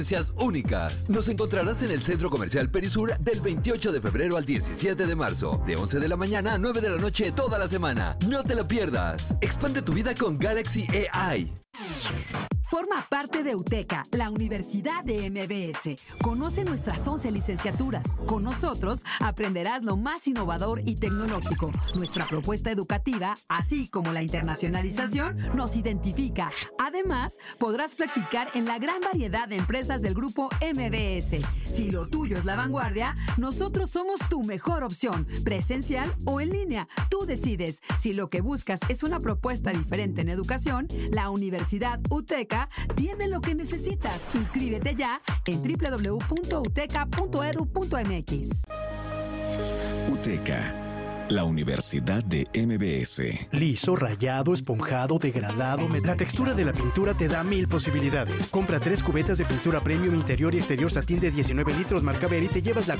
únicas. Nos encontrarás en el Centro Comercial Perisur del 28 de febrero al 17 de marzo, de 11 de la mañana a 9 de la noche toda la semana. No te lo pierdas. Expande tu vida con Galaxy AI. Forma parte de UTECA, la Universidad de MBS. Conoce nuestras 11 licenciaturas. Con nosotros aprenderás lo más innovador y tecnológico. Nuestra propuesta educativa, así como la internacionalización, nos identifica. Además, podrás practicar en la gran variedad de empresas del grupo MBS. Si lo tuyo es la vanguardia, nosotros somos tu mejor opción, presencial o en línea. Tú decides. Si lo que buscas es una propuesta diferente en educación, la Universidad UTECA tiene lo que necesitas. Inscríbete ya en www.uteca.edu.mx. UTECA, la Universidad de MBS. Liso, rayado, esponjado, degradado. La textura de la pintura te da 1000 posibilidades. Compra 3 cubetas de pintura premium interior y exterior satín de 19 litros marca Ver y te llevas la